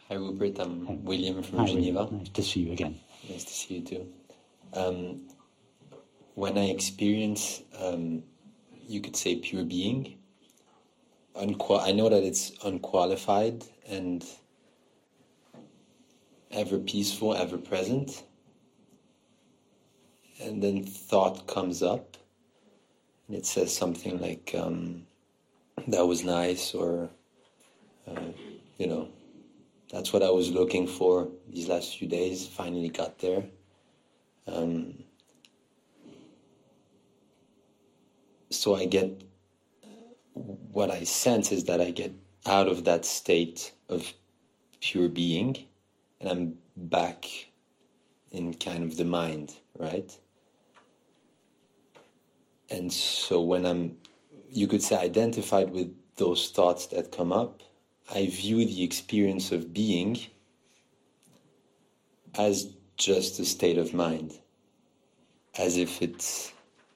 Hi, Rupert. I'm Hi. William from Hi, Geneva. William. Nice to see you again. Nice to see you too. When I experience, you could say, pure being, I know that it's unqualified and ever peaceful, ever present. And then thought comes up, and it says something like, that was nice, or, that's what I was looking for these last few days, finally got there. So I get, what I sense is that I get out of that state of pure being, and I'm back in kind of the mind, right? And so when you could say, identified with those thoughts that come up, I view the experience of being as just a state of mind, as if it's,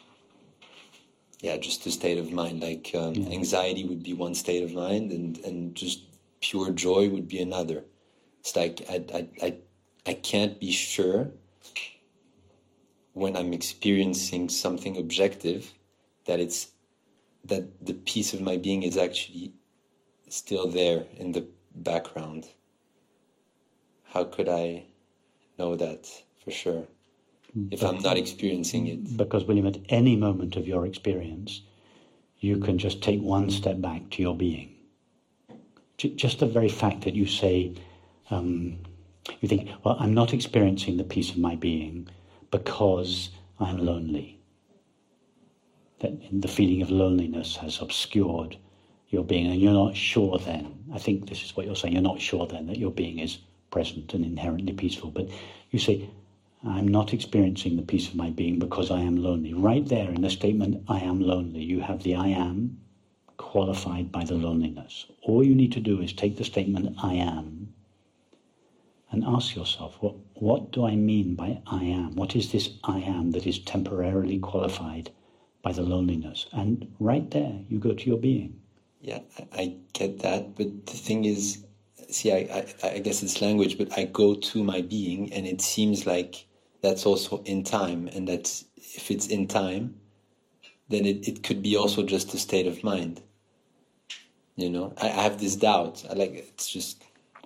just a state of mind. Like anxiety would be one state of mind, and just pure joy would be another. It's like I can't be sure when I'm experiencing something objective that the piece of my being is actually still there in the background. How could I know that for sure if I'm not experiencing it? Because, William, at any moment of your experience, you can just take one step back to your being. Just the very fact that you say, you think, well, I'm not experiencing the peace of my being because I'm lonely. That the feeling of loneliness has obscured your being, and you're not sure then. I think this is what you're saying. You're not sure then that your being is present and inherently peaceful. But you say, I'm not experiencing the peace of my being because I am lonely. Right there in the statement, I am lonely, you have the I am qualified by the loneliness. All you need to do is take the statement, I am, and ask yourself, what do I mean by I am? What is this I am that is temporarily qualified by the loneliness? And right there, you go to your being. Yeah, I get that, but the thing is, see, I guess it's language, but I go to my being, and it seems like that's also in time, and that if it's in time, then it could be also just a state of mind. I have this doubt. It's just...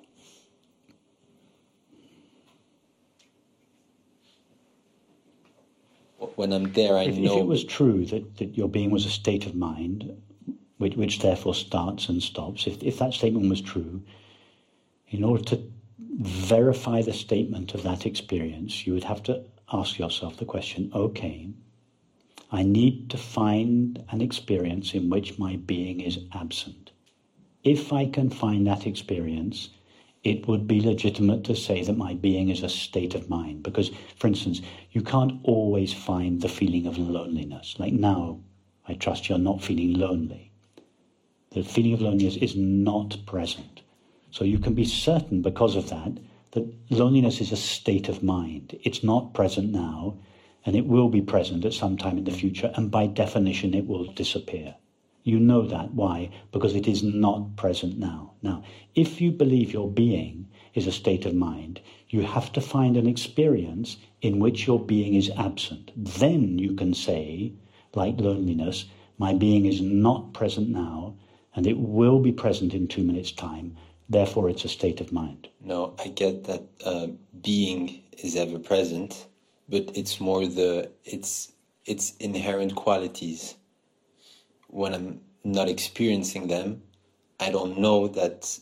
When I'm there, I know... If it was true that your being was a state of mind, which therefore starts and stops, if that statement was true, in order to verify the statement of that experience, you would have to ask yourself the question, okay, I need to find an experience in which my being is absent. If I can find that experience, it would be legitimate to say that my being is a state of mind. Because, for instance, you can't always find the feeling of loneliness. Like now, I trust you're not feeling lonely. The feeling of loneliness is not present. So you can be certain because of that loneliness is a state of mind. It's not present now, and it will be present at some time in the future, and by definition it will disappear. You know that. Why? Because it is not present now. Now, if you believe your being is a state of mind, you have to find an experience in which your being is absent. Then you can say, like loneliness, my being is not present now, and it will be present in 2 minutes' time. Therefore, it's a state of mind. No, I get that being is ever present, but it's more its inherent qualities. When I'm not experiencing them, I don't know that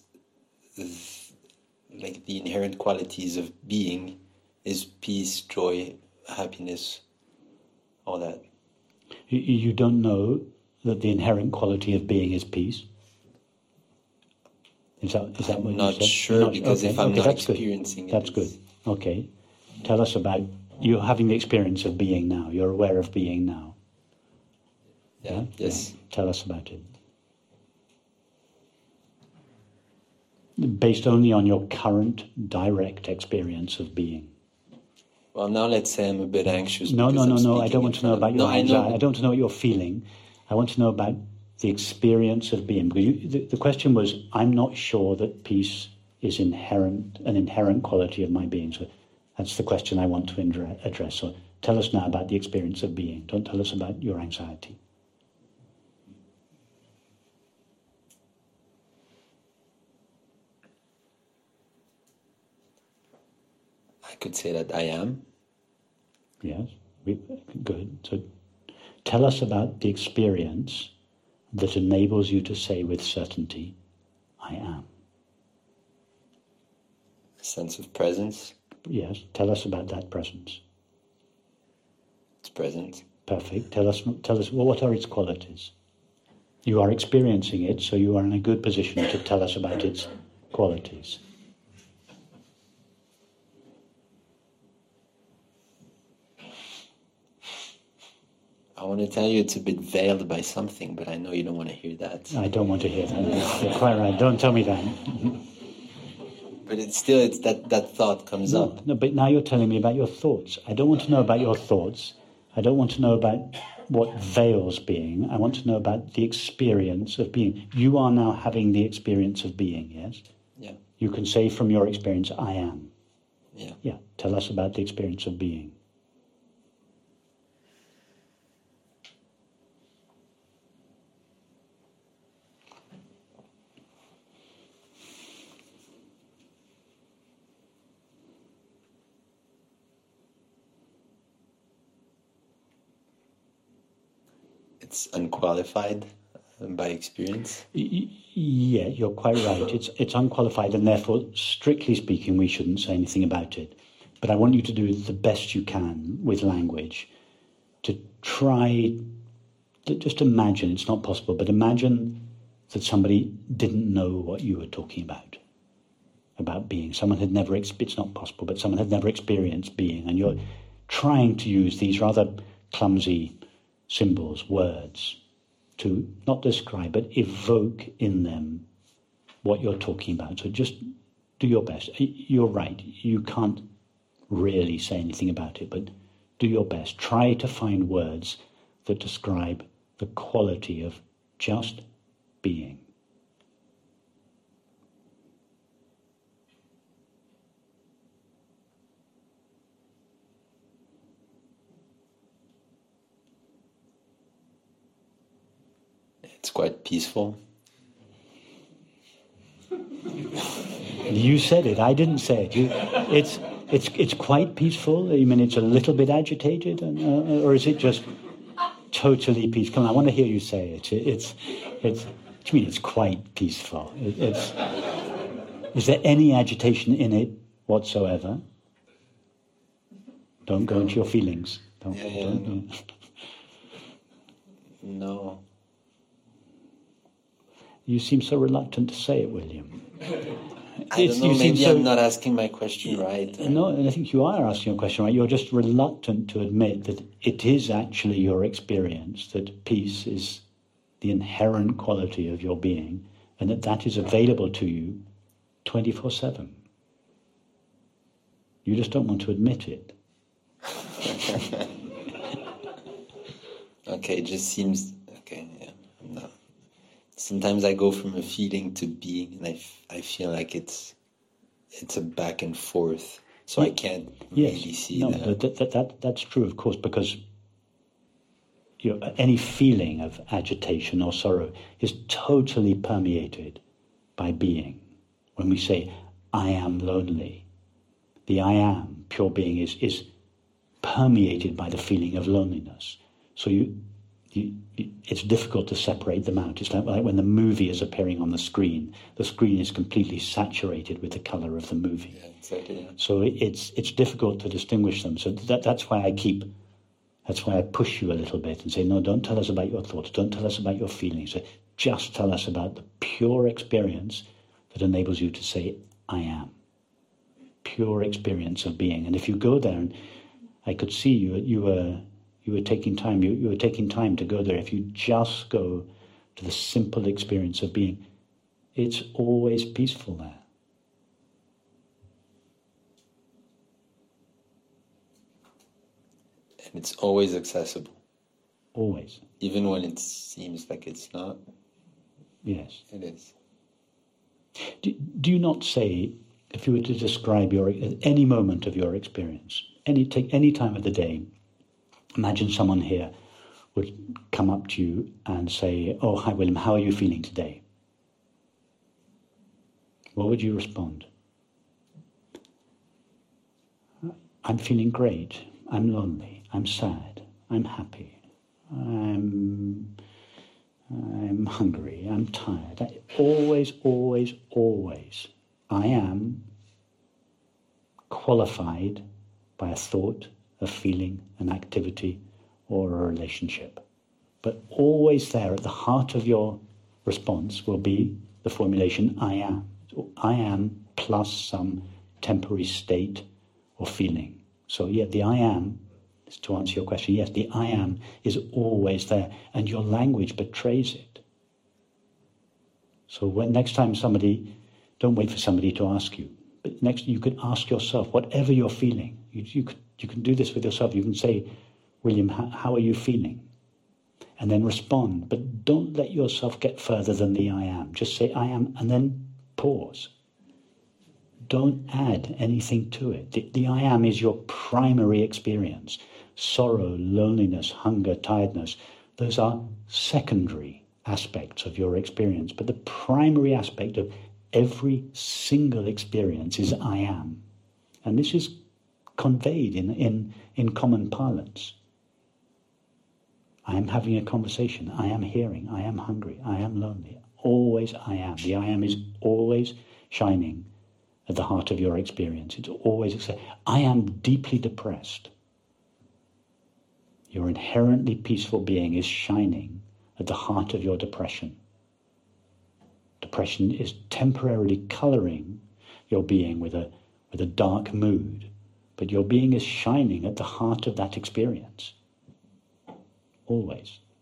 the inherent qualities of being is peace, joy, happiness, all that. You don't know that the inherent quality of being is peace? Is that what I'm you not said? sure, because if I'm not experiencing it... That's good. Okay. Tell us about, you're having the experience of being now. You're aware of being now. Yeah, yes. Yeah. Tell us about it. Based only on your current direct experience of being. Well, now let's say I'm a bit anxious. No. I don't want to know about your anxiety. I don't want to know what you're feeling. I want to know about the experience of being. Because the question was, I'm not sure that peace is an inherent quality of my being. So that's the question I want to address. So tell us now about the experience of being. Don't tell us about your anxiety. I could say that I am. Yes, good. So tell us about the experience that enables you to say with certainty, I am. A sense of presence. Yes, tell us about that presence. It's present. Perfect. Tell us, well, what are its qualities? You are experiencing it, so you are in a good position to tell us about its qualities. I want to tell you it's a bit veiled by something, but I know you don't want to hear that. I don't want to hear that. You're quite right. Don't tell me that. But it's that thought comes up. No, but now you're telling me about your thoughts. I don't want to know about your thoughts. I don't want to know about what veils being. I want to know about the experience of being. You are now having the experience of being, yes? Yeah. You can say from your experience, I am. Yeah. Yeah. Tell us about the experience of being. It's unqualified by experience. Yeah, you're quite right. It's unqualified, and therefore, strictly speaking, we shouldn't say anything about it. But I want you to do the best you can with language to try to just imagine. It's not possible, but imagine that somebody didn't know what you were talking about being. Someone had never. It's not possible, but someone had never experienced being, and you're trying to use these rather clumsy symbols, words, to not describe, but evoke in them what you're talking about. So just do your best. You're right, you can't really say anything about it, but do your best. Try to find words that describe the quality of just being. It's quite peaceful. You said it. I didn't say it. It's quite peaceful. I mean, it's a little bit agitated, or is it just totally peaceful? Come on, I want to hear you say it. It's. What do you mean? It's quite peaceful. Is there any agitation in it whatsoever? Don't go into your feelings. Don't. No. You seem so reluctant to say it, William. I don't know, maybe I'm not asking my question right. No, I think you are asking your question right. You're just reluctant to admit that it is actually your experience, that peace is the inherent quality of your being, and that is available to you 24/7. You just don't want to admit it. Okay, it just seems... Okay, yeah, I'm not... Sometimes I go from a feeling to being, and I feel like it's a back and forth, so I can't really see that. That's true, of course, because any feeling of agitation or sorrow is totally permeated by being. When we say, I am lonely, the I am, pure being, is permeated by the feeling of loneliness. So it's difficult to separate them out. It's like when the movie is appearing on the screen is completely saturated with the colour of the movie. Yeah, exactly. Yeah. So it's difficult to distinguish them. So that's why I push you a little bit and say, no, don't tell us about your thoughts, don't tell us about your feelings. Just tell us about the pure experience that enables you to say, I am. Pure experience of being. And if you go there, and I could see you were taking time. You were taking time to go there. If you just go to the simple experience of being, it's always peaceful there. And it's always accessible. Always. Even when it seems like it's not. Yes. It is. Do you not say, if you were to describe any moment of your experience, take any time of the day, imagine someone here would come up to you and say, "Oh, hi William, how are you feeling today?" What would you respond? "I'm feeling great. I'm lonely. I'm sad. I'm happy. I'm hungry. I'm tired." Always, always, always, I am qualified by a thought, a feeling, an activity, or a relationship. But always there at the heart of your response will be the formulation "I am." So I am plus some temporary state or feeling. So yeah, the I am, to answer your question, yes, the I am is always there, and your language betrays it. So next time don't wait for somebody to ask you, but next you could ask yourself, whatever you're feeling, you can do this with yourself. You can say, "William, how are you feeling?" And then respond, but don't let yourself get further than the I am. Just say "I am," and then pause. Don't add anything to it. The I am is your primary experience. Sorrow, loneliness, hunger, tiredness, those are secondary aspects of your experience. But the primary aspect of every single experience is "I am." And this is conveyed in common parlance. I am having a conversation. I am hearing. I am hungry. I am lonely. Always I am. The I am is always shining at the heart of your experience. It's always, I am deeply depressed. Your inherently peaceful being is shining at the heart of your depression. Depression is temporarily colouring your being with a dark mood, but your being is shining at the heart of that experience. Always.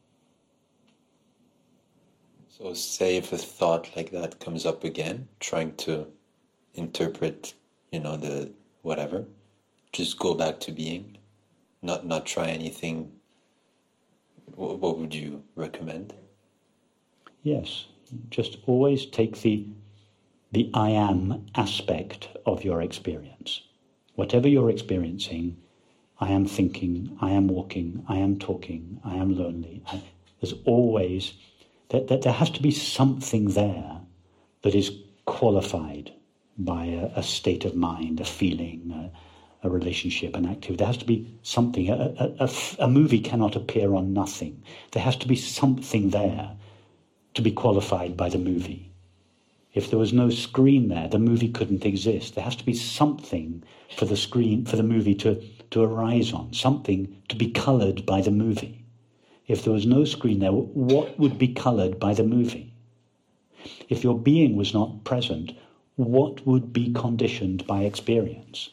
So say if a thought like that comes up again, trying to interpret, the whatever, just go back to being, not try anything. What would you recommend? Yes, just always take the I am aspect of your experience. Whatever you're experiencing, I am thinking, I am walking, I am talking, I am lonely. There's always, that there has to be something there that is qualified by a state of mind, a feeling, a relationship, an activity. There has to be something. A movie cannot appear on nothing. There has to be something there to be qualified by the movie. If there was no screen there, the movie couldn't exist. There has to be something for the screen, for the movie to arise on, something to be coloured by the movie. If there was no screen there, what would be coloured by the movie? If your being was not present, what would be conditioned by experience?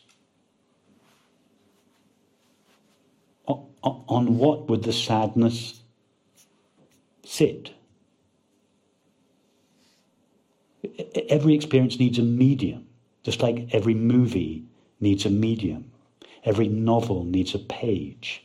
On what would the sadness sit? Every experience needs a medium, just like every movie needs a medium. Every novel needs a page.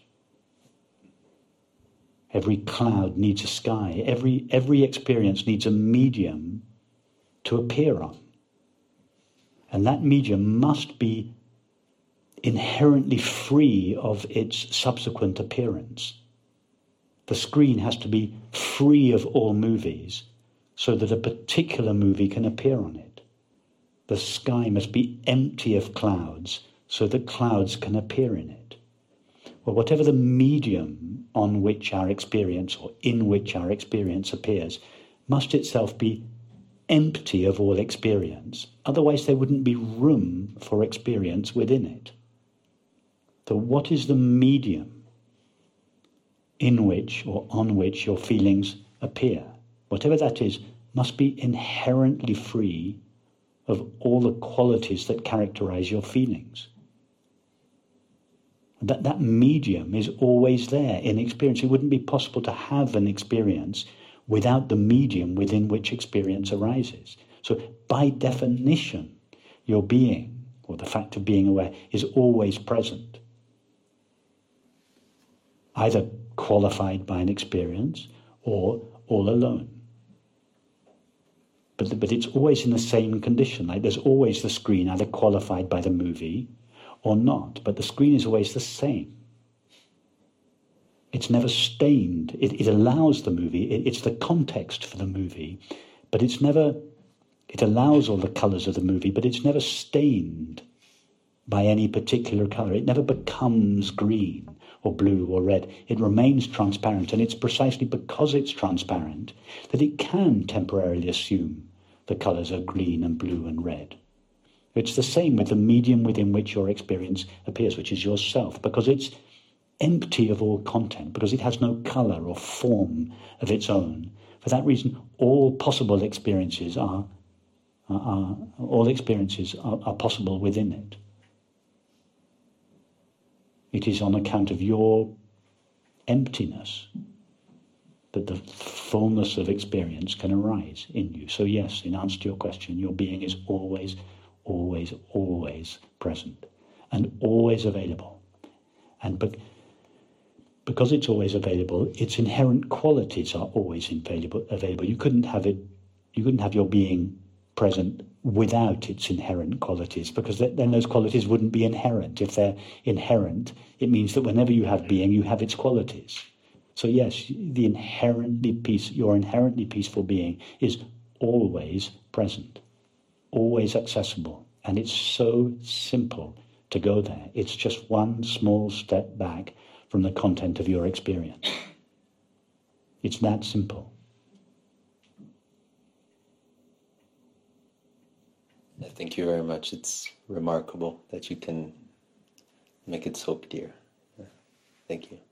Every cloud needs a sky. Every experience needs a medium to appear on. And that medium must be inherently free of its subsequent appearance. The screen has to be free of all movies so that a particular movie can appear on it. The sky must be empty of clouds so that clouds can appear in it. Well, whatever the medium on which our experience or in which our experience appears must itself be empty of all experience. Otherwise there wouldn't be room for experience within it. So what is the medium in which or on which your feelings appear? Whatever that is, must be inherently free of all the qualities that characterize your feelings. That medium is always there in experience. It wouldn't be possible to have an experience without the medium within which experience arises. So by definition, your being, or the fact of being aware, is always present. Either qualified by an experience or all alone. but it's always in the same condition. Like there's always the screen either qualified by the movie or not, but the screen is always the same. It's never stained. It allows the movie, it's the context for the movie, but it's never, it allows all the colours of the movie, but it's never stained by any particular colour. It never becomes green or blue or red. It remains transparent, and it's precisely because it's transparent that it can temporarily assume the colours are green and blue and red. It's the same with the medium within which your experience appears, which is yourself, because it's empty of all content, because it has no colour or form of its own. For that reason, all possible experiences are possible within it. It is on account of your emptiness that the fullness of experience can arise in you. So yes, in answer to your question, your being is always, always, always present and always available. And because it's always available, its inherent qualities are always available. You couldn't have your being present without its inherent qualities, because then those qualities wouldn't be inherent. If they're inherent, it means that whenever you have being, you have its qualities. So yes, your inherently peaceful being is always present, always accessible, and it's so simple to go there. It's just one small step back from the content of your experience. It's that simple. Thank you very much. It's remarkable that you can make it so clear. Thank you.